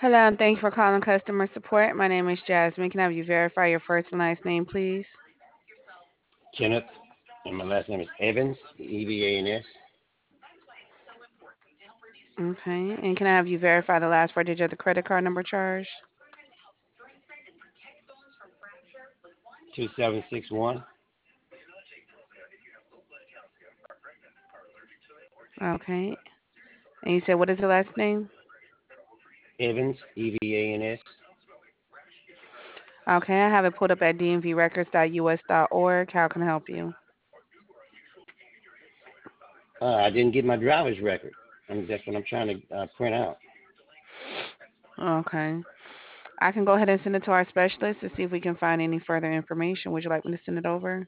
Hello, and thank you for calling customer support. My name is Jasmine. Can I have you verify your first and last name, please? Kenneth, and my last name is Evans, Evans. Okay. And can I have you verify the last four digits of the credit card number charged? 2761. Okay. And you said what is the last name? Evans, Evans. Okay, I have it pulled up at dmvrecords.us.org. How can I help you? I didn't get my driver's record. That's what I'm trying to print out. Okay. I can go ahead and send it to our specialist to see if we can find any further information. Would you like me to send it over?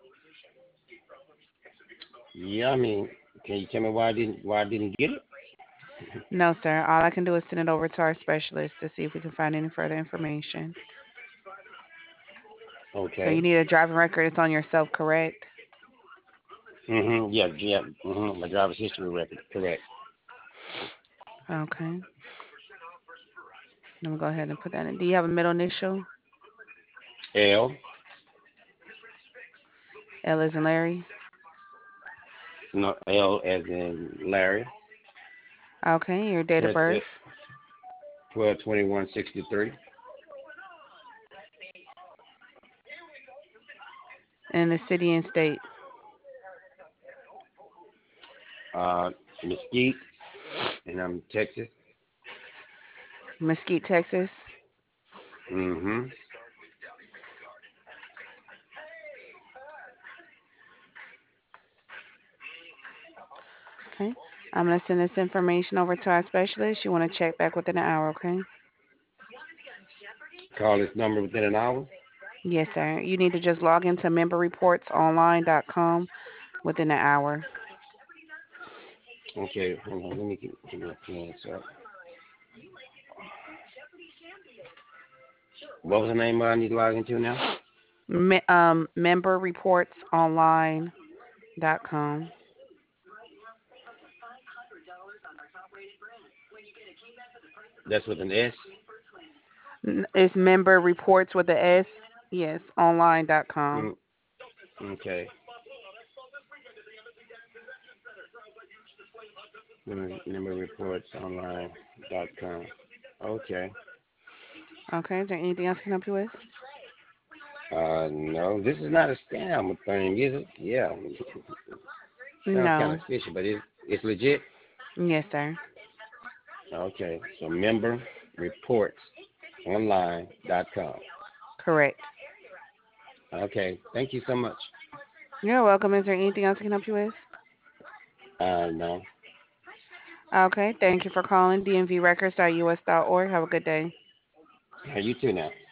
Yeah, can you tell me why I didn't get it? No, sir. All I can do is send it over to our specialist to see if we can find any further information. So you Okay. need a driving record. It's on yourself, correct? Yeah, yeah. My driver's history record, correct. Okay. Let me go ahead and put that in. Do you have a middle initial? L, L as in Larry. no L as in Larry. Okay. Your date of That's birth it. 12/21/63. and the city and state. Uh, Mesquite, and I'm Texas. Mesquite, Texas. Mm-hmm. Okay. I'm going to send this information over to our specialist. You want to check back within an hour, okay? Call this number within an hour. Yes, sir. You need to just log into memberreportsonline.com within an hour. Okay, hold on. Let me get my pen. So, what was the name I need to log into now? Memberreportsonline.com. That's with an S. It's member reports with the S. Yes, online.com. Mm, okay. Number reports online.com. Okay. Okay. Is there anything else I can help you with? No, this is not a scam thing, is it? Yeah. Sounds kind of No. fishy, but it's legit. Yes, sir. Okay. So member reports online.com. Correct. Okay. Thank you so much. You're welcome. Is there anything else I can help you with? No. Okay. Thank you for calling dmvrecords.us.org. Have a good day. You too now.